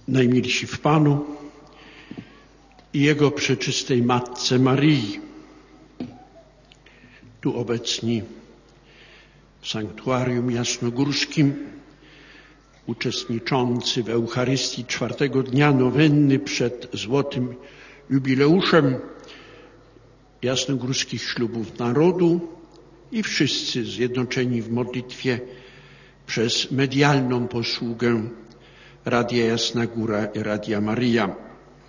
Najmilsi w Panu i Jego przeczystej Matce Maryi, tu obecni w sanktuarium jasnogórskim, uczestniczący w Eucharystii czwartego dnia nowenny przed złotym jubileuszem jasnogórskich ślubów narodu i wszyscy zjednoczeni w modlitwie przez medialną posługę Radia Jasna Góra i Radia Maryja.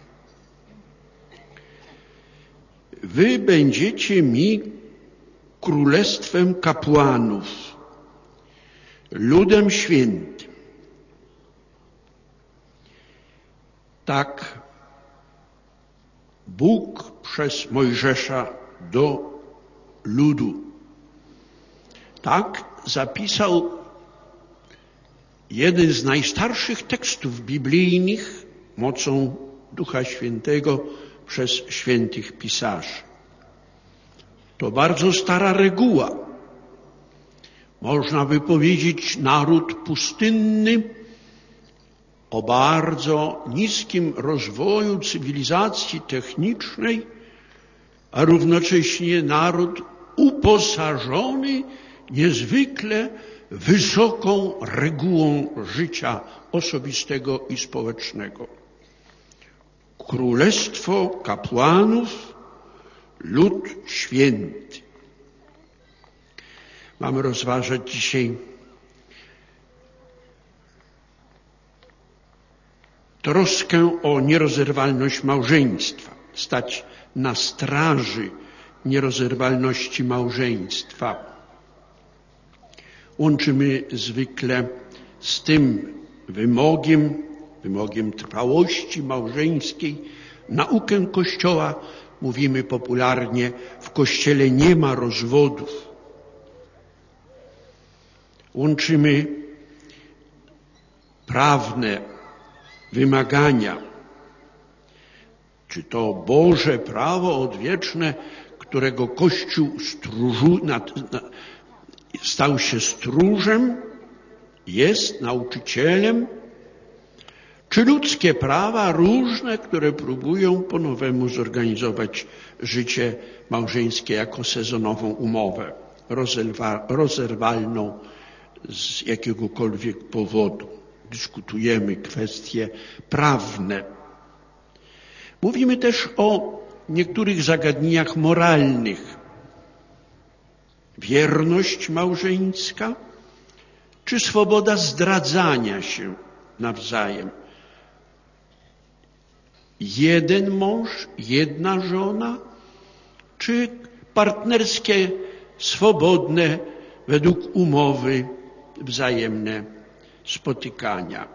Wy będziecie mi królestwem kapłanów, ludem świętym. Tak Bóg przez Mojżesza do ludu. Tak zapisał jeden z najstarszych tekstów biblijnych mocą Ducha Świętego przez świętych pisarzy. To bardzo stara reguła. Można by powiedzieć, naród pustynny o bardzo niskim rozwoju cywilizacji technicznej, a równocześnie naród uposażony niezwykle wysoką regułą życia osobistego i społecznego. Królestwo kapłanów, lud święty. Mamy rozważać dzisiaj troskę o nierozerwalność małżeństwa, stać na straży nierozerwalności małżeństwa. Łączymy zwykle z tym wymogiem trwałości małżeńskiej, naukę Kościoła. Mówimy popularnie, w Kościele nie ma rozwodów. Łączymy prawne wymagania, czy to Boże prawo odwieczne, którego Kościół stał się stróżem, jest nauczycielem, czy ludzkie prawa różne, które próbują po nowemu zorganizować życie małżeńskie jako sezonową umowę, rozerwalną z jakiegokolwiek powodu. Dyskutujemy kwestie prawne. Mówimy też o niektórych zagadnieniach moralnych. Wierność małżeńska, czy swoboda zdradzania się nawzajem. Jeden mąż, jedna żona, czy partnerskie, swobodne, według umowy, wzajemne spotykania.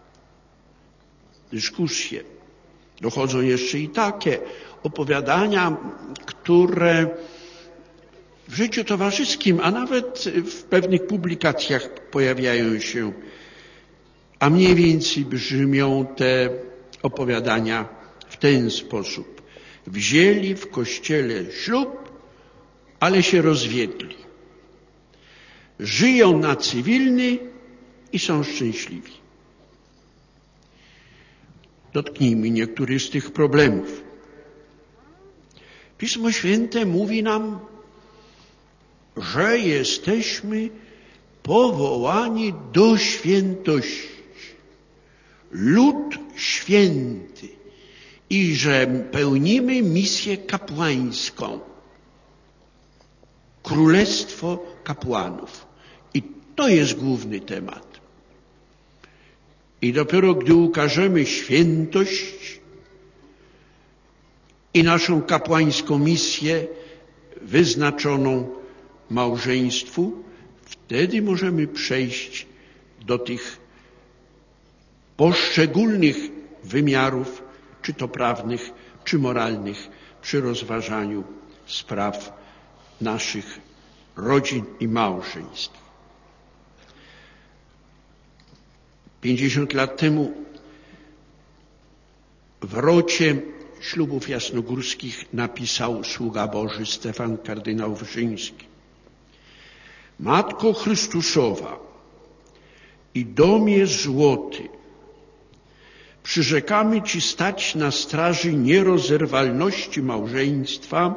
Dyskusje. Dochodzą jeszcze i takie opowiadania, które w życiu towarzyskim, a nawet w pewnych publikacjach pojawiają się, a mniej więcej brzmią te opowiadania w ten sposób. Wzięli w Kościele ślub, ale się rozwiedli. Żyją na cywilny i są szczęśliwi. Dotknijmy niektórych z tych problemów. Pismo Święte mówi nam, że jesteśmy powołani do świętości. Lud święty i że pełnimy misję kapłańską. Królestwo kapłanów. I to jest główny temat. I dopiero gdy ukażemy świętość i naszą kapłańską misję wyznaczoną małżeństwu, wtedy możemy przejść do tych poszczególnych wymiarów, czy to prawnych, czy moralnych, przy rozważaniu spraw naszych rodzin i małżeństw. 50 lat temu w rocie ślubów jasnogórskich napisał sługa Boży Stefan kardynał Wyszyński. Matko Chrystusowa i dom jest złoty, przyrzekamy Ci stać na straży nierozerwalności małżeństwa,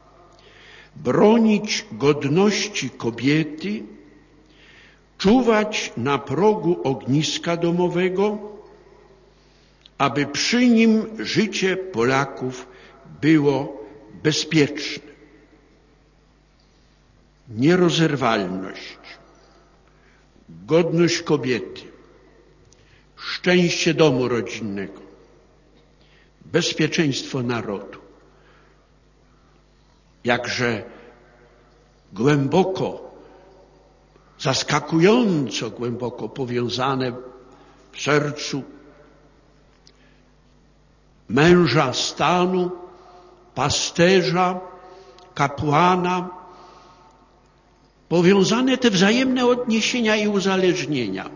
bronić godności kobiety, czuwać na progu ogniska domowego, aby przy nim życie Polaków było bezpieczne. Nierozerwalność, godność kobiety, szczęście domu rodzinnego, bezpieczeństwo narodu. Jakże głęboko, zaskakująco głęboko powiązane w sercu męża stanu, pasterza, kapłana, powiązane te wzajemne odniesienia i uzależnienia.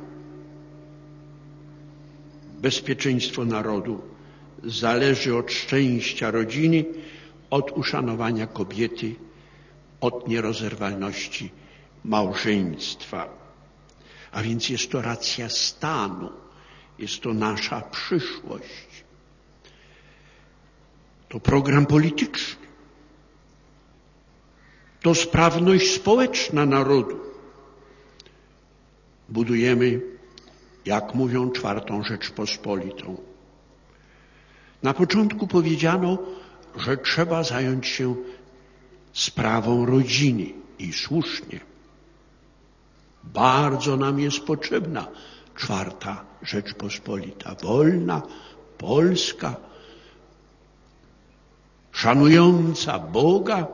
Bezpieczeństwo narodu zależy od szczęścia rodziny, od uszanowania kobiety, od nierozerwalności małżeństwa. A więc jest to racja stanu, jest to nasza przyszłość. To program polityczny, to sprawność społeczna narodu. Budujemy, jak mówią, czwartą Rzeczpospolitą. Na początku powiedziano, że trzeba zająć się sprawą rodziny i słusznie. Bardzo nam jest potrzebna czwarta Rzeczpospolita, wolna, polska, szanująca Boga,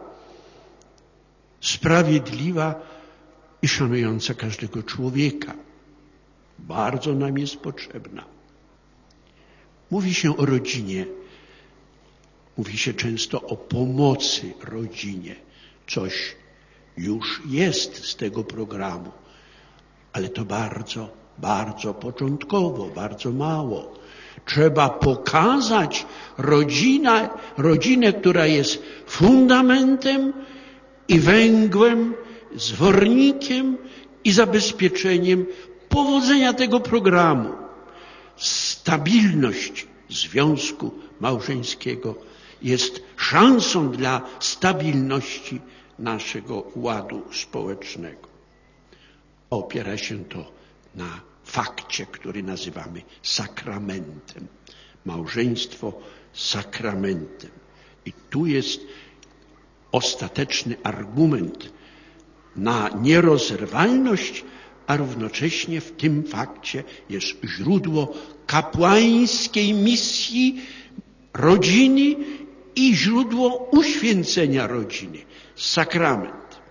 sprawiedliwa i szanująca każdego człowieka. Bardzo nam jest potrzebna. Mówi się o rodzinie, mówi się często o pomocy rodzinie. Coś już jest z tego programu, ale to bardzo, bardzo początkowo, bardzo mało. Trzeba pokazać rodzinę, która jest fundamentem i węgłem, zwornikiem i zabezpieczeniem powodzenia tego programu. Stabilność związku małżeńskiego jest szansą dla stabilności naszego ładu społecznego. Opiera się to na fakcie, który nazywamy sakramentem. Małżeństwo sakramentem. I tu jest ostateczny argument na nierozerwalność, a równocześnie w tym fakcie jest źródło kapłańskiej misji rodziny i źródło uświęcenia rodziny. Sakrament.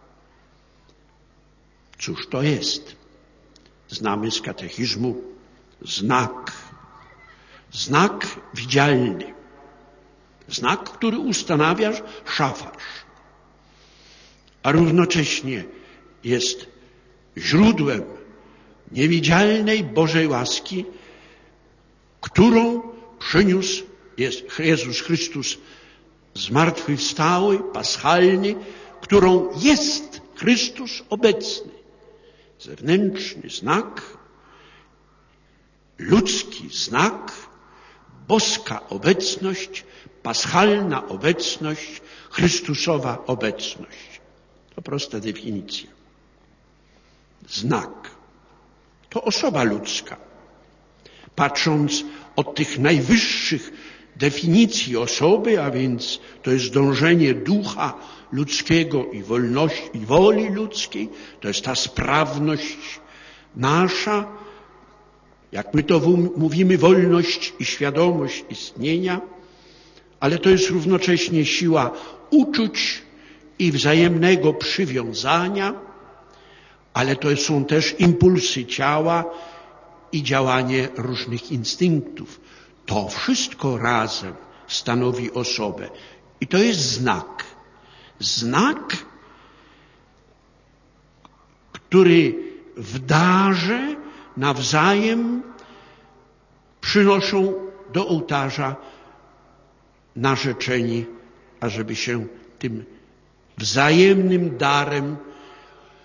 Cóż to jest? Znamy z katechizmu znak. Znak widzialny. Znak, który ustanawia szafarz. A równocześnie jest źródłem niewidzialnej Bożej łaski, którą przyniósł Jezus Chrystus zmartwychwstały, paschalny, którą jest Chrystus obecny. Zewnętrzny znak, ludzki znak, boska obecność, paschalna obecność, Chrystusowa obecność. To prosta definicja. Znak to osoba ludzka. Patrząc od tych najwyższych definicji osoby, a więc to jest dążenie ducha ludzkiego i wolności, i woli ludzkiej, to jest ta sprawność nasza, jak my to mówimy, wolność i świadomość istnienia, ale to jest równocześnie siła uczuć i wzajemnego przywiązania, ale to są też impulsy ciała i działanie różnych instynktów. To wszystko razem stanowi osobę. I to jest znak. Znak, który w darze nawzajem przynoszą do ołtarza narzeczeni, ażeby się tym wzajemnym darem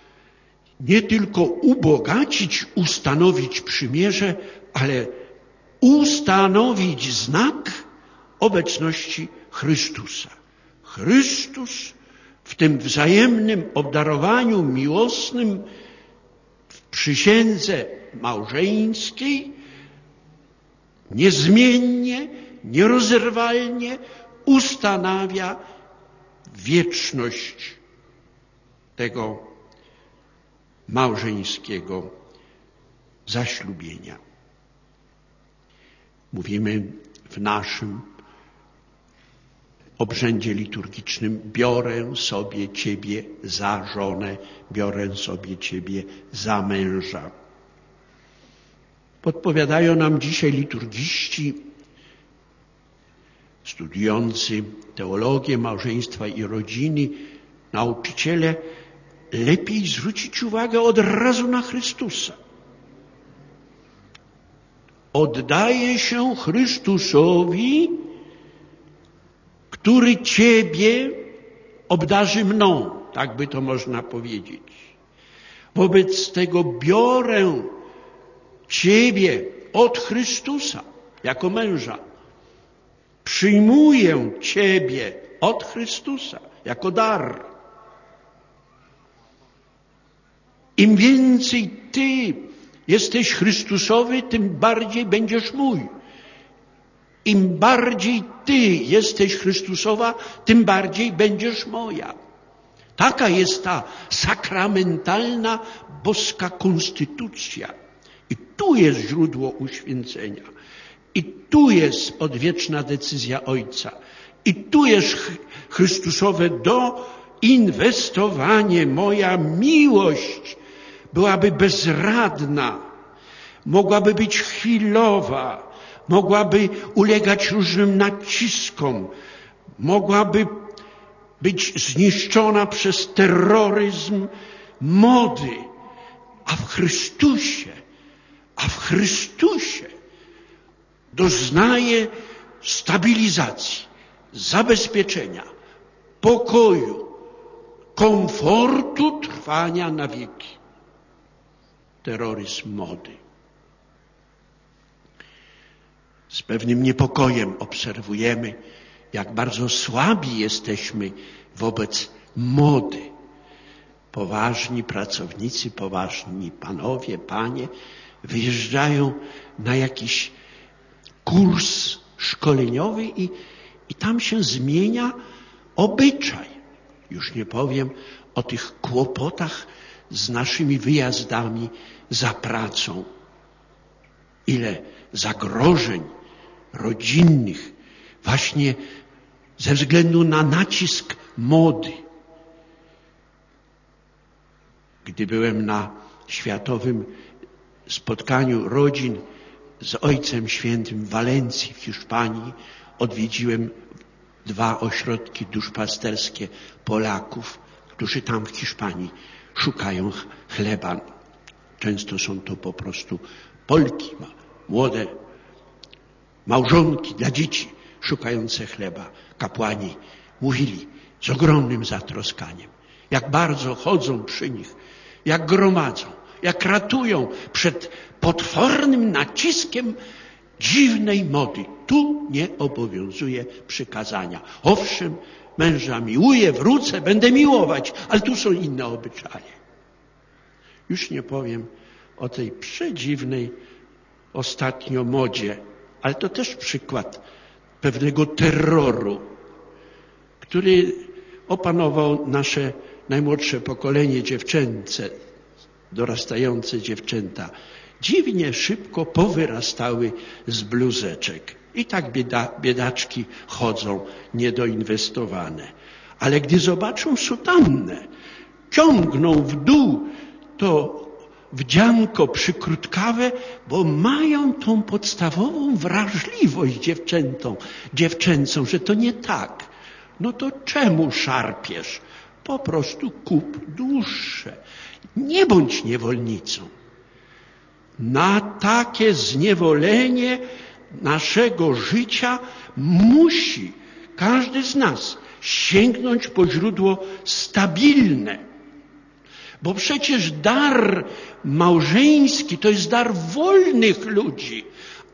nie tylko ubogacić, ustanowić przymierze, ale ustanowić znak obecności Chrystusa. Chrystus w tym wzajemnym obdarowaniu miłosnym, w przysiędze małżeńskiej niezmiennie, nierozerwalnie ustanawia wieczność tego małżeńskiego zaślubienia. Mówimy w naszym obrzędzie liturgicznym: biorę sobie Ciebie za żonę, biorę sobie Ciebie za męża. Podpowiadają nam dzisiaj liturgiści studiujący teologię małżeństwa i rodziny, nauczyciele, lepiej zwrócić uwagę od razu na Chrystusa. Oddaję się Chrystusowi, który Ciebie obdarzy mną, tak by to można powiedzieć. Wobec tego biorę Ciebie od Chrystusa jako męża. Przyjmuję Ciebie od Chrystusa jako dar. Im więcej Ty jesteś Chrystusowy, tym bardziej będziesz mój. Im bardziej Ty jesteś Chrystusowa, tym bardziej będziesz moja. Taka jest ta sakramentalna boska konstytucja. I tu jest źródło uświęcenia. I tu jest odwieczna decyzja Ojca. I tu jest Chrystusowe doinwestowanie. Moja miłość byłaby bezradna, mogłaby być chwilowa, mogłaby ulegać różnym naciskom, mogłaby być zniszczona przez terroryzm mody. A w Chrystusie doznaje stabilizacji, zabezpieczenia, pokoju, komfortu trwania na wieki. Terroryzm mody. Z pewnym niepokojem obserwujemy, jak bardzo słabi jesteśmy wobec mody. Poważni pracownicy, poważni panowie, panie wyjeżdżają na jakiś kurs szkoleniowy i tam się zmienia obyczaj. Już nie powiem o tych kłopotach z naszymi wyjazdami za pracą. Ile zagrożeń rodzinnych właśnie ze względu na nacisk mody. Gdy byłem na światowym spotkaniu rodzin z Ojcem Świętym w Walencji w Hiszpanii, odwiedziłem 2 ośrodki duszpasterskie Polaków, którzy tam w Hiszpanii szukają chleba. Często są to po prostu Polki, młode małżonki dla dzieci szukające chleba. Kapłani mówili z ogromnym zatroskaniem, jak bardzo chodzą przy nich, jak gromadzą, jak ratują przed potwornym naciskiem dziwnej mody. Tu nie obowiązuje przykazania. Owszem, męża miłuję, wrócę, będę miłować, ale tu są inne obyczaje. Już nie powiem o tej przedziwnej ostatnio modzie, ale to też przykład pewnego terroru, który opanował nasze najmłodsze pokolenie dziewczęce, dorastające dziewczęta. Dziwnie szybko powyrastały z bluzeczek. I tak biedaczki chodzą niedoinwestowane. Ale gdy zobaczą sutannę, ciągną w dół to wdzianko przykrótkawe, bo mają tą podstawową wrażliwość dziewczęcą, że to nie tak. No to czemu szarpiesz? Po prostu kup dłuższe. Nie bądź niewolnicą. Na takie zniewolenie naszego życia musi każdy z nas sięgnąć po źródło stabilne. Bo przecież dar małżeński to jest dar wolnych ludzi,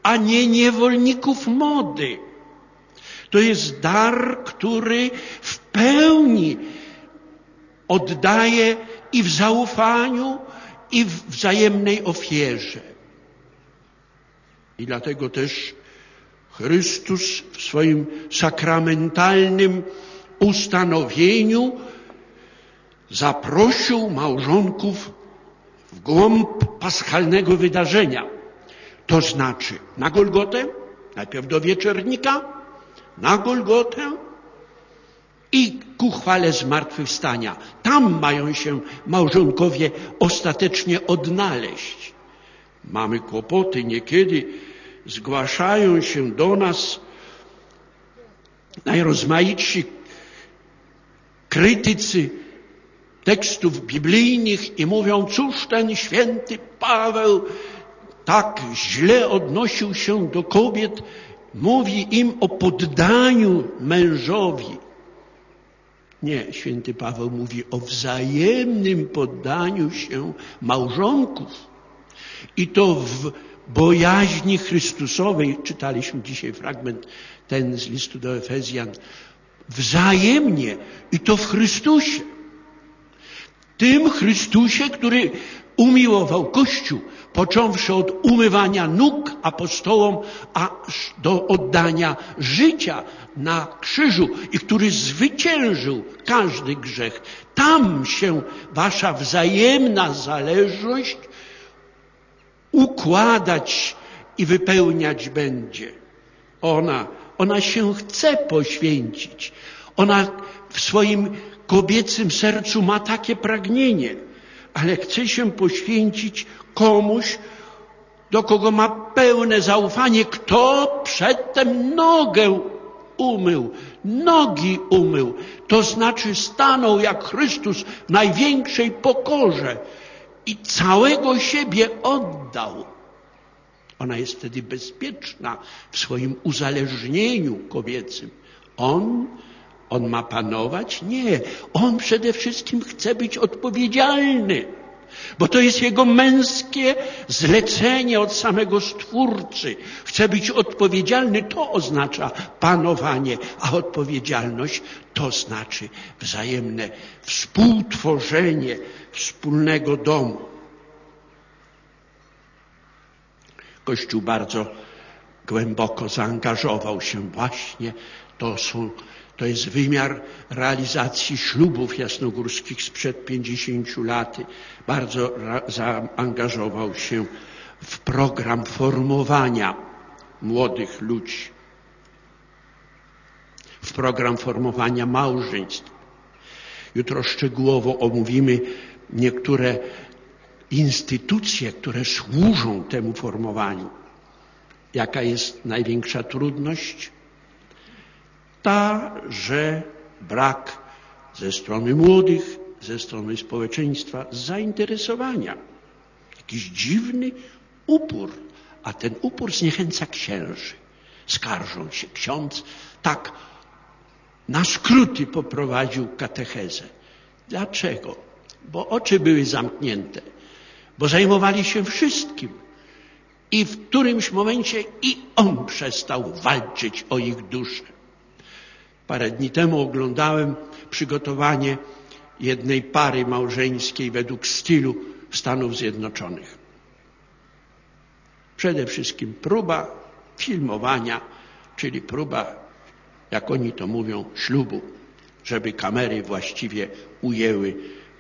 a nie niewolników mody. To jest dar, który w pełni oddaje i w zaufaniu, i w wzajemnej ofierze. I dlatego też Chrystus w swoim sakramentalnym ustanowieniu zaprosił małżonków w głąb paschalnego wydarzenia. To znaczy na Golgotę, najpierw do wieczernika, na Golgotę i ku chwale zmartwychwstania. Tam mają się małżonkowie ostatecznie odnaleźć. Mamy kłopoty, niekiedy zgłaszają się do nas najrozmaitsi krytycy tekstów biblijnych i mówią, cóż ten święty Paweł tak źle odnosił się do kobiet, mówi im o poddaniu mężowi. Nie, święty Paweł mówi o wzajemnym poddaniu się małżonków. I to w bojaźni Chrystusowej, czytaliśmy dzisiaj fragment ten z listu do Efezjan, wzajemnie i to w Chrystusie. Tym Chrystusie, który umiłował Kościół, począwszy od umywania nóg apostołom, aż do oddania życia na krzyżu i który zwyciężył każdy grzech. Tam się wasza wzajemna zależność układać i wypełniać będzie. Ona się chce poświęcić. Ona w swoim kobiecym sercu ma takie pragnienie, ale chce się poświęcić komuś, do kogo ma pełne zaufanie, kto przedtem nogę umył, nogi umył. To znaczy stanął jak Chrystus w największej pokorze i całego siebie oddał. Ona jest wtedy bezpieczna w swoim uzależnieniu kobiecym. On ma panować? Nie. On przede wszystkim chce być odpowiedzialny, bo to jest jego męskie zlecenie od samego Stwórcy. Chce być odpowiedzialny, to oznacza panowanie, a odpowiedzialność to znaczy wzajemne współtworzenie wspólnego domu. Kościół bardzo głęboko zaangażował się właśnie. To jest wymiar realizacji ślubów jasnogórskich sprzed 50 lat. Bardzo zaangażował się w program formowania młodych ludzi, w program formowania małżeństw. Jutro szczegółowo omówimy niektóre instytucje, które służą temu formowaniu. Jaka jest największa trudność? Ta, że brak ze strony młodych, ze strony społeczeństwa zainteresowania. Jakiś dziwny upór, a ten upór zniechęca księży. Skarżą się, ksiądz tak na skróty poprowadził katechezę. Dlaczego? Bo oczy były zamknięte, bo zajmowali się wszystkim. I w którymś momencie i on przestał walczyć o ich duszę. Parę dni temu oglądałem przygotowanie jednej pary małżeńskiej według stylu Stanów Zjednoczonych. Przede wszystkim próba filmowania, czyli próba, jak oni to mówią, ślubu, żeby kamery właściwie ujęły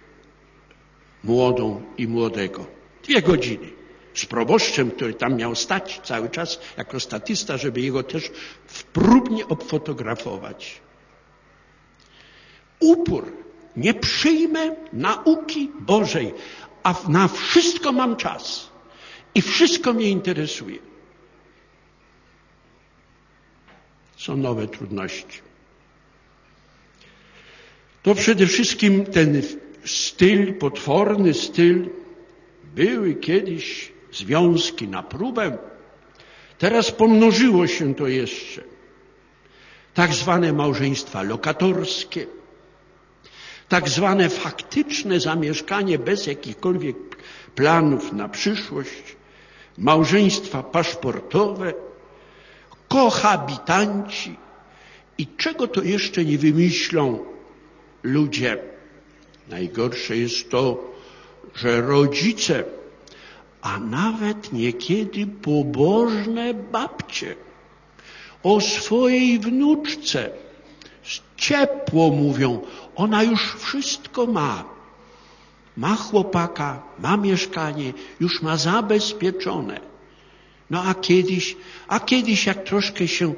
młodą i młodego. 2 godziny. Z proboszczem, który tam miał stać cały czas jako statysta, żeby jego też próbnie obfotografować. Upór. Nie przyjmę nauki Bożej, a na wszystko mam czas i wszystko mnie interesuje. Są nowe trudności. To przede wszystkim ten styl, potworny styl, były kiedyś związki na próbę. Teraz pomnożyło się to jeszcze. Tak zwane małżeństwa lokatorskie, tak zwane faktyczne zamieszkanie bez jakichkolwiek planów na przyszłość, małżeństwa paszportowe, kohabitanci i czego to jeszcze nie wymyślą ludzie. Najgorsze jest to, że rodzice, a nawet niekiedy pobożne babcie o swojej wnuczce ciepło mówią, ona już wszystko ma. Ma chłopaka, ma mieszkanie, już ma zabezpieczone. No a kiedyś jak troszkę się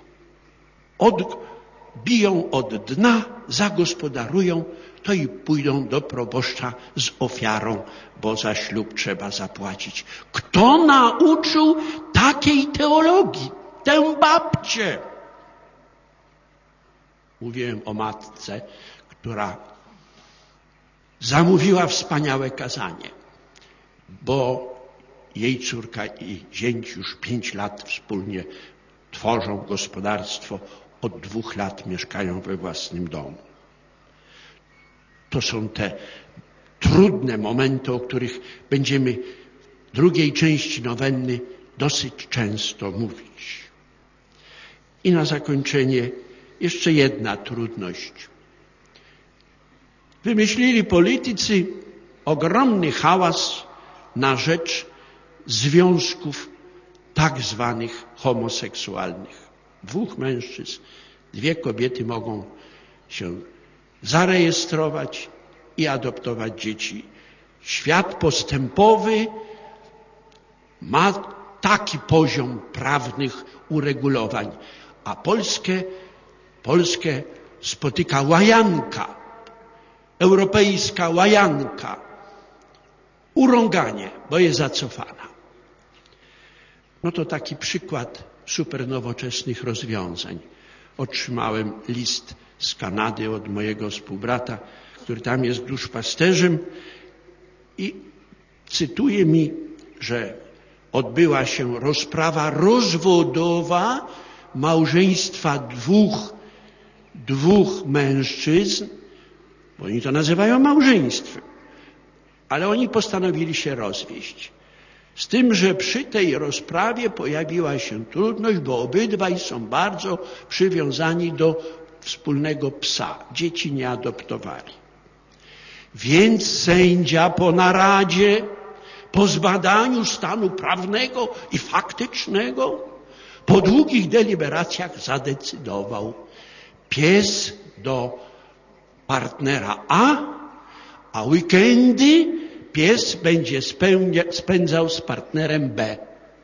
odbiją od dna, zagospodarują, to i pójdą do proboszcza z ofiarą, bo za ślub trzeba zapłacić. Kto nauczył takiej teologii? Tę babcię. Mówiłem o matce, która zamówiła wspaniałe kazanie, bo jej córka i zięć już 5 lat wspólnie tworzą gospodarstwo, od 2 lat mieszkają we własnym domu. To są te trudne momenty, o których będziemy w drugiej części nowenny dosyć często mówić. I na zakończenie jeszcze jedna trudność. Wymyślili politycy ogromny hałas na rzecz związków tak zwanych homoseksualnych. 2 mężczyzn, 2 kobiety mogą się zarejestrować i adoptować dzieci. Świat postępowy ma taki poziom prawnych uregulowań, a Polskę spotyka łajanka, europejska łajanka, urąganie, bo jest zacofana. No to taki przykład supernowoczesnych rozwiązań. Otrzymałem list z Kanady od mojego współbrata, który tam jest duszpasterzem i cytuje mi, że odbyła się rozprawa rozwodowa małżeństwa dwóch mężczyzn, bo oni to nazywają małżeństwem, ale oni postanowili się rozwieść. Z tym, że przy tej rozprawie pojawiła się trudność, bo obydwaj są bardzo przywiązani do wspólnego psa. Dzieci nie adoptowali. Więc sędzia po naradzie, po zbadaniu stanu prawnego i faktycznego, po długich deliberacjach zadecydował: pies do partnera a weekendy pies będzie spędzał z partnerem B.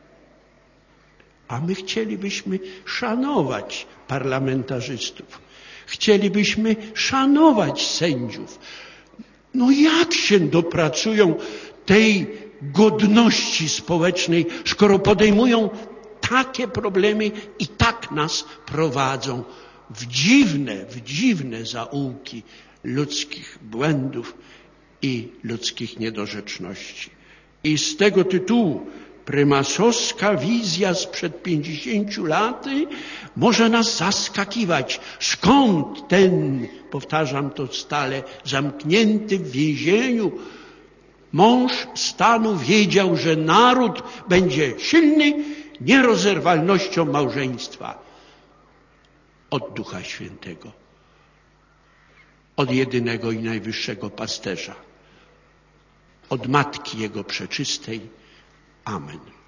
A my chcielibyśmy szanować parlamentarzystów. Chcielibyśmy szanować sędziów. No jak się dopracują tej godności społecznej, skoro podejmują takie problemy i tak nas prowadzą w dziwne zaułki ludzkich błędów i ludzkich niedorzeczności. I z tego tytułu prymasowska wizja sprzed 50 lat może nas zaskakiwać. Skąd ten, powtarzam to stale, zamknięty w więzieniu mąż stanu wiedział, że naród będzie silny nierozerwalnością małżeństwa od Ducha Świętego, od jedynego i najwyższego pasterza, od Matki Jego Przeczystej. Amen.